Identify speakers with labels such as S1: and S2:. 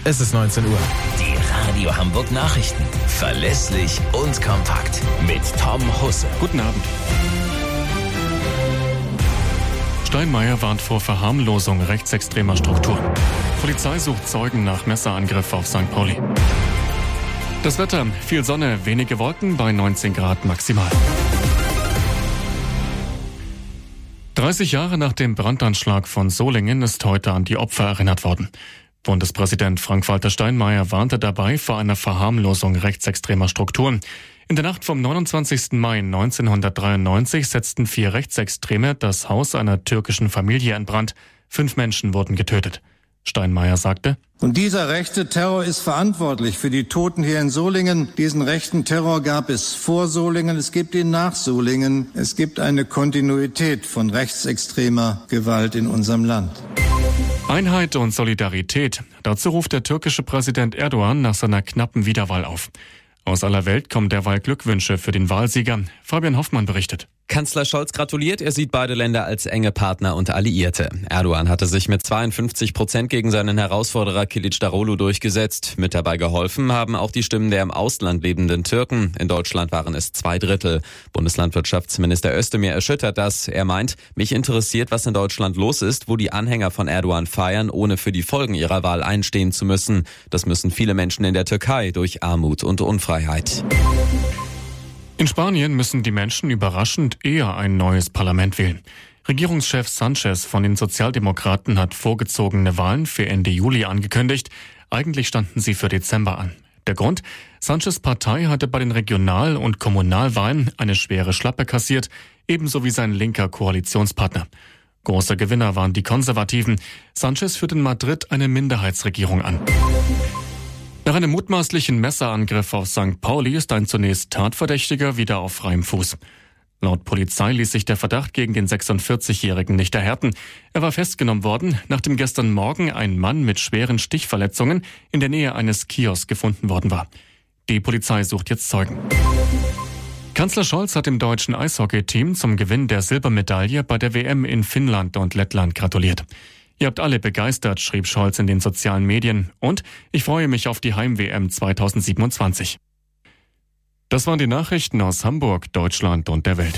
S1: Es ist 19 Uhr.
S2: Die Radio Hamburg Nachrichten. Verlässlich und kompakt. Mit Tom Husse.
S3: Guten Abend. Steinmeier warnt vor Verharmlosung rechtsextremer Strukturen. Polizei sucht Zeugen nach Messerangriff auf St. Pauli. Das Wetter, viel Sonne, wenige Wolken bei 19 Grad maximal. 30 Jahre nach dem Brandanschlag von Solingen ist heute an die Opfer erinnert worden. Bundespräsident Frank-Walter Steinmeier warnte dabei vor einer Verharmlosung rechtsextremer Strukturen. In der Nacht vom 29. Mai 1993 setzten 4 Rechtsextreme das Haus einer türkischen Familie in Brand. 5 Menschen wurden getötet. Steinmeier sagte:
S4: Und dieser rechte Terror ist verantwortlich für die Toten hier in Solingen. Diesen rechten Terror gab es vor Solingen, es gibt ihn nach Solingen. Es gibt eine Kontinuität von rechtsextremer Gewalt in unserem Land.
S3: Einheit und Solidarität. Dazu ruft der türkische Präsident Erdogan nach seiner knappen Wiederwahl auf. Aus aller Welt kommen derweil Glückwünsche für den Wahlsieger. Fabian Hoffmann berichtet.
S5: Kanzler Scholz gratuliert, er sieht beide Länder als enge Partner und Alliierte. Erdogan hatte sich mit 52% gegen seinen Herausforderer Kılıçdaroğlu durchgesetzt. Mit dabei geholfen haben auch die Stimmen der im Ausland lebenden Türken. In Deutschland waren es 2/3. Bundeslandwirtschaftsminister Özdemir erschüttert das. Er meint, mich interessiert, was in Deutschland los ist, wo die Anhänger von Erdogan feiern, ohne für die Folgen ihrer Wahl einstehen zu müssen. Das müssen viele Menschen in der Türkei durch Armut und Unfreiheit.
S3: In Spanien müssen die Menschen überraschend eher ein neues Parlament wählen. Regierungschef Sánchez von den Sozialdemokraten hat vorgezogene Wahlen für Ende Juli angekündigt. Eigentlich standen sie für Dezember an. Der Grund? Sánchez' Partei hatte bei den Regional- und Kommunalwahlen eine schwere Schlappe kassiert, ebenso wie sein linker Koalitionspartner. Große Gewinner waren die Konservativen. Sánchez führt in Madrid eine Minderheitsregierung an. Nach einem mutmaßlichen Messerangriff auf St. Pauli ist ein zunächst Tatverdächtiger wieder auf freiem Fuß. Laut Polizei ließ sich der Verdacht gegen den 46-Jährigen nicht erhärten. Er war festgenommen worden, nachdem gestern Morgen ein Mann mit schweren Stichverletzungen in der Nähe eines Kiosks gefunden worden war. Die Polizei sucht jetzt Zeugen. Kanzler Scholz hat dem deutschen Eishockey-Team zum Gewinn der Silbermedaille bei der WM in Finnland und Lettland gratuliert. Ihr habt alle begeistert, schrieb Scholz in den sozialen Medien. Und ich freue mich auf die Heim-WM 2027. Das waren die Nachrichten aus Hamburg, Deutschland und der Welt.